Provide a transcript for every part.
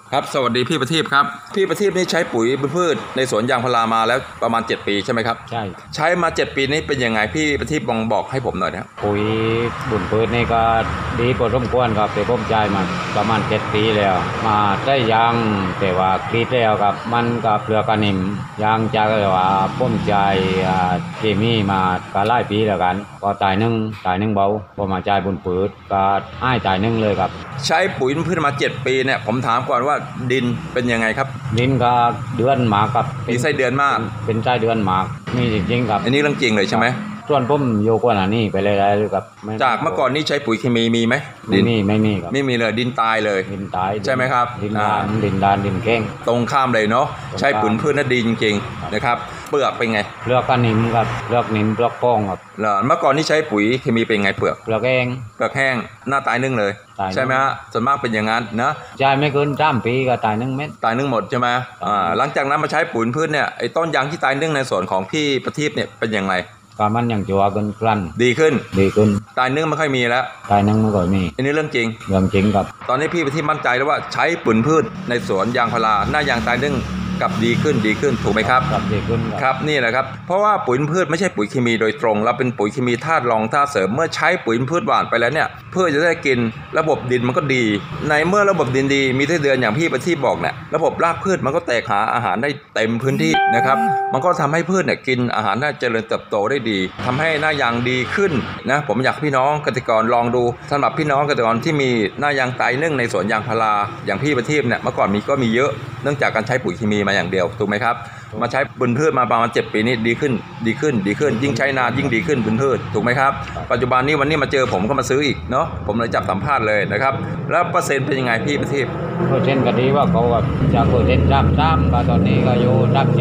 ครับสวัสดีพี่ประทีปครับพี่ประทีปนี่ใช้ปุ๋ยพืชในสวนยางพารามาแล้วประมาณ7 ปีใช่ไหมครับใช่ใช้มา7 ปีนี้เป็นยังไงพี่ประทีปบอกให้ผมหน่อยนะปุ๋ยบุญพืชนี่ก็ดีพอสมควรครับแต่ผมใช้มาประมาณ7 ปีแล้วมาได้ยางแต่ว่ากรีดแล้วครับมันกับเปลือกกระนิ่มยางจะว่าผมใช้เคมีมาก็หลายปีแล้วกันก็ตายหนึ่งเบาพอมาใช้บุญพืชก็ให้ตายหนึ่งเลยครับใช้ปุ๋ยพืชมา7 ปีเนี่ยผมถามก่อนว่าดินเป็นยังไงครับดินก็เดือนหมากครับมีไส้เดือนมากเป็นไส้เดือนหมากมีจริงๆครับอันนี้เรื่องจริงเลยใช่ไหมส่วนผมโยกว่านี่ไปเลยๆครับจากเมื่อก่อนนี้ใช้ปุ๋ยเคมีมีไหมไม่มีครับไม่มีเลยดินตายเลยดินตายใช่ไหมครับดินดานดินแข้งตรงข้ามเลยเนาะใช้ปุ๋ยพืชน่าดีจริงๆนะครับเปลือกเป็นไงเปลือกก็นิ่มครับเปลือกนิ่มเปลือกป้องครับเมื่อก่อนนี้ใช้ปุ๋ยเคมีเป็นไงเปลือกแห้งหน้าตายนึ่งเลยใช่ไหมฮะส่วนมากเป็นอย่างนั้นนะใช่ไม่เกิน3 ปีก็ตาย1 เม็ดตายนึ่งหมดใช่ไหมหลังจากนั้นมาใช้ปุ๋ยพืชเนี่ยไอ้ต้นยางที่ตายนึ่งในส่วนของพี่ประทีปเนี่ยเป็นยังไงก็มันยังจัวกันกลั่นดีขึ้นตายนึ่งไม่ค่อยมีแล้วตายนึ่งไม่ค่อยมีอันนี้เรื่องจริงครับตอนนี้พี่ประทีปมั่นใจแล้วว่าใช้ปุ๋ยพืชในสวนยางพาราหน้ายางตายนึ่งกับดีขึ้นถูกไหมครับดีขึ้นครับนี่แหละครับเพราะว่าปุ๋ยพืชไม่ใช่ปุ๋ยเคมีโดยตรงเราเป็นปุ๋ยเคมีธาตุรองธาตุเสริมเมื่อใช้ปุ๋ยพืชหว่านไปแล้วเนี่ยเพื่อจะได้กินระบบดินมันก็ดีในเมื่อระบบดินดีมีไส้เดือนอย่างพี่ประทีปบอกเนี่ยระบบรากพืชมันก็แตกหาอาหารได้เต็มพื้นที่นะครับมันก็ทำให้พืชเนี่ยกินอาหารน่าเจริญเติบโตได้ดีทำให้หน้ายางดีขึ้นนะผมอยากพี่น้องเกษตรกรลองดูสำหรับพี่น้องเกษตรกรที่มีหน้ายางตายนึ่งในสวนยางพาราอย่างพี่ประทีปเนี่ยเมื่อก่อนก็มีเยอะเนื่องจากการใช้ปุ๋ยเคมีมาอย่างเดียวถูกไหมครับมาใช้บุญพืชมาประมาณ7 ปีนี้ดีขึ้นยิ่งใช้นานยิ่งดีขึ้นบุญพืชถูกไหมครับปัจจุบันนี้วันนี้มาเจอผมก็มาซื้ออีกเนาะผมเลยจับสัมภาษณ์เลยนะครับแล้วเปอร์เซ็นต์เป็นยังไงพี่ประทีปเปอร์เซ็นต์ก็ดีว่าเขาแบบจากเปอร์เซ็นต์3ก็ตอนนี้ก็อยู่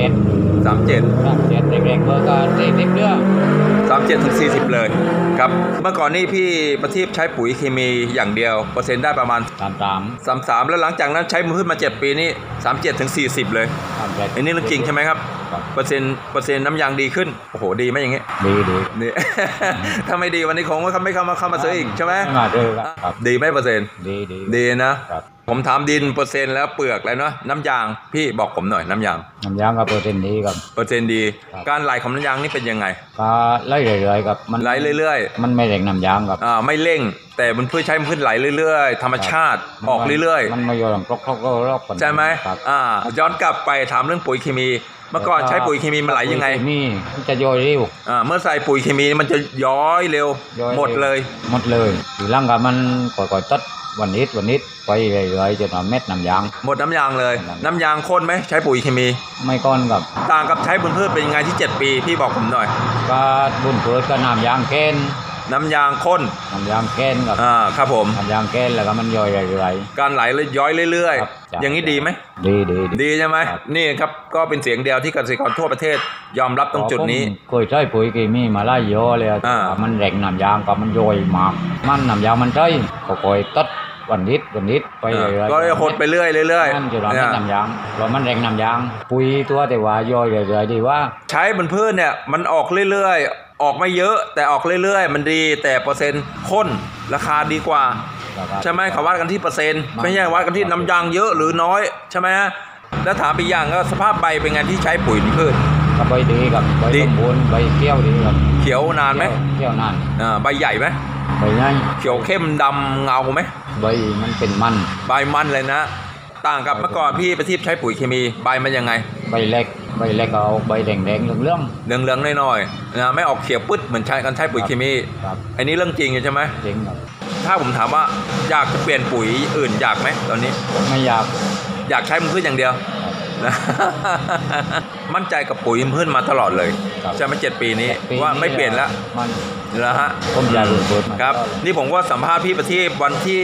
37เด็กๆเบอร์ก็40เรื่อง 37 ถึง 40เลยครับเมื่อก่อนนี้พี่ประทีปใช้ปุ๋ยเคมีอย่างเดียวเปอร์เซ็นต์ได้ประมาณ33แล้วหลังจากนั้นใช้บุญพืชมา7 ปีนี้37 ถึง 40เลยอันนี้เรื่องจริงใช่ไหมครับเปอร์เซ็นต์น้ำยางดีขึ้นโอ้โหดีไหมอย่างเงี้ยดีนี่ ถ้าไม่ดีวันนี้คงไม่เข้ามาซื้ออีกใช่ไหมดีไหมเปอร์เซ็นต์ดีนะผมถามดินเปอร์เซ็นต์แล้วเปลือกแล้วเนาะน้ำยางพี่บอกผมหน่อยน้ำยางก็เปอร์เซ็นต์ดีครับเปอร์เซ็นต์ดีการไหลของน้ำยางนี่เป็นยังไงก็ไหลเรื่อยๆครับมันไหลเรื่อยๆมันไม่เร่งน้ำยางครับไม่เร่งแต่มันเพื่อใช้มันไหลเรื่อยๆธรรมชาติออกเรื่อยๆมันไม่ยอมคลอกใช่ไหมย้อนกลับไปถามเรื่องปุ๋ยเคมีเมื่อก่อนใช้ปุ๋ยเคมีมันไหลยังไงมันจะย่อยเร็วเมื่อใส่ปุ๋ยเคมีมันจะย้อยเร็วหมดเลยทีหลังก็มันก่อยๆตัดวันนิดไปเรื่อยๆจนเม็ดน้ำยางหมดน้ำยางเลยน้ำยางข้นไหมใช้ปุ๋ยเคมีไม่ข้นครับต่างกับใช้บุญพืชเป็นยังไงที่7 ปีพี่บอกผมหน่อยก็บุญพืชก็น้ำยางแค้นน้ำยางข้นครับผมน้ำยางแค้นแล้วก็มันย่อยเรื่อยๆการไหลย้อยเรื่อยๆอย่างนี้ดีไหมดีใช่ไหมนี่ครับก็เป็นเสียงเดียวที่เกษตรกรทั่วประเทศยอมรับตรงจุดนี้เคยใช้ปุ๋ยเคมีมาไล่เยอะเลยมันแรงน้ำยางก็มันย่อยมากมันน้ำยางมันใช้ก็คอยตัดวันนิดไปก็หดไปเรื่อยนั่นจะเราไม่น้ำยางเรามันแรงน้ำยางปุ๋ยตัวแต่ว่าย่อยเรื่อยๆดีว่าใช้บนพืชเนี่ยมันออกเรื่อยๆออกไม่เยอะแต่ออกเรื่อยๆมันดีแต่เปอร์เซ็นต์ข้นราคาดีกว่าใช่ไหมเขาวัดกันที่เปอร์เซ็นต์ไม่ใช่วัดกันที่น้ำยางเยอะหรือน้อยใช่ไหมฮะแล้วถามอีกอย่างก็สภาพใบเป็นไงที่ใช้ปุ๋ยพืชใบดีครับใบสมบูรณ์ใบเขียวดีครับเขียวนานไหมเขียวนานใบใหญ่ไหมใบใหญ่เขียวเข้มดำเงาไหมใบมันเป็นมันใบมันเลยนะต่างกับเมื่อก่อนพี่ประทีปใช้ปุ๋ยเคมีใบมันยังไงใบเล็กเอาใบแดงเหลืองน้อยๆนะไม่ออกเขียวปึ๊ดเหมือนใช้ปุ๋ยเคมีอันนี้เรื่องจริงใช่ไหมจริงครับถ้าผมถามว่าอยากจะเปลี่ยนปุ๋ยอื่นอยากไหมตอนนี้ไม่อยากใช้มันพืชอย่างเดียวนะมั่นใจกับปุ๋ยพืชมาตลอดเลยใช่ไหม7 ปีนี้ว่าไม่เปลี่ยนแล้วนะฮะผมอยากรู้ครับนี่ผมก็สัมภาษณ์พี่ประทีปวันที่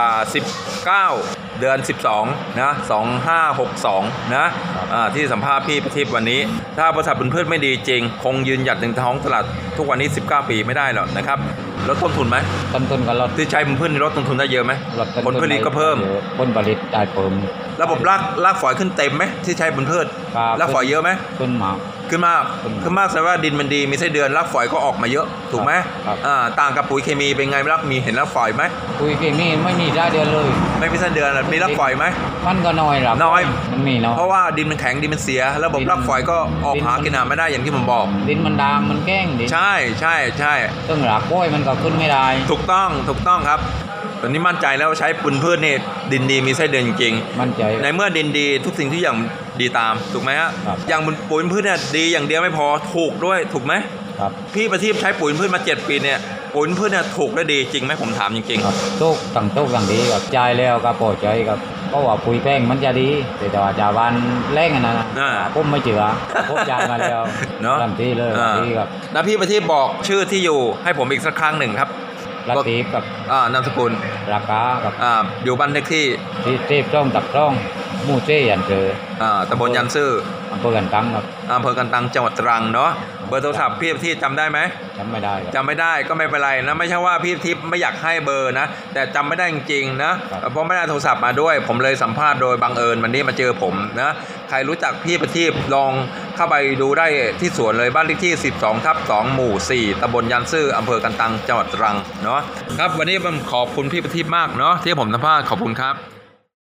19 เดือน 12นะ2562นะที่สัมภาษณ์พี่ประทีปวันนี้ถ้าบริษัทบุญพืชไม่ดีจริงคงยืนหยัดในท้องตลาดทุกวันนี้19 ปีไม่ได้หรอกนะครับลดต้นทุนไหมต้นทุนก็ลดที่ใช้บุญพืชลดต้นทุนได้เยอะไหมผลผลิตก็เพิ่มผลผลิตได้เพิ่มระบบรากฝอยขึ้นเต็มไหมที่ใช้บุญพืชรากฝอยเยอะไหมขึ้นมากขึ้นมากแสดงว่าดินมันดีมีไส้เดือนรากฝอยก็ออกมาเยอะถูกไหมครับต่างกับปุ๋ยเคมีเป็นไงรากมีเห็นรากฝอยไหมปุ๋ยเคมีไม่มีได้เดือนเลยไม่มีไส้เดือนมีรากฝอยไหมมันก็น้อยหรอน้อยมันมีน้อยเพราะว่าดินมันแข็งดินมันเสียระบบรากฝอยก็ออกหากินอาหารไม่ได้อย่างที่ผมบอกดินมันดางมันแกล้งดินใช่ซึ่งหลักกล้วยมันก็ขึ้นไม่ได้ถูกต้องครับตอนนี้มั่นใจแล้วว่าใช้ปุ๋ยพืชนี่ดินดีมีไส้เดือนจริงมั่นใจๆในเมื่อดินดีทุกสิ่งทุกอย่างดีตามถูกไหมฮะครับอย่างปุ๋ยพืชเนี่ยดีอย่างเดียวไม่พอถูกด้วยถูกไหมครับพี่ประทีปใช้ปุ๋ยพืชมา7 ปีเนี่ยปุ๋ยพืชเนี่ยถูกและดีจริงไหมผมถามจริงครับทุกต่างดีกับใจแล้วก็พอใจกับเพราะว่าปุ๋ยแป้งมันจะดีแต่ว่าจาวันแรงอันนั้นนะผมไม่เจือผมจ่ายมาแล้วเนาะทันทีเลยดีครับแล้วพี่ประทีปบอกชื่อที่อยู่ให้ผมอีกสักครั้งหนึ่งครับรัตีบกับนามสกุลราคากับอยู่บ้านเลขที่ที่เทพต้องตักต้องหมู่เจ้ยันเจอตำบลยันซื่ออำเภอกันตังครับอำเภอกันตังจังหวัดตรังเนาะเบอร์โทรศัพท์พี่ประทีปจำได้ไหมจำไม่ได้ครับจำไม่ได้ก็ไม่เป็นไรนะไม่ใช่ว่าพี่ทิพย์ไม่อยากให้เบอร์นะแต่จำไม่ได้จริงๆนะครับ เพราะไม่ได้โทรศัพท์มาด้วย ผมเลยสัมภาษณ์โดยบังเอิญวันนี้มาเจอผมนะใครรู้จักพี่ประทีปลองเข้าไปดูได้ที่สวนเลยบ้านเลขที่ 12/2 หมู่ 4ตำบลยันซื่ออำเภอกันตังจังหวัดตรังเนาะครับวันนี้ผมขอบคุณพี่ประทีปมากเนาะที่ผมสัมภาษณ์ขอบคุณครับ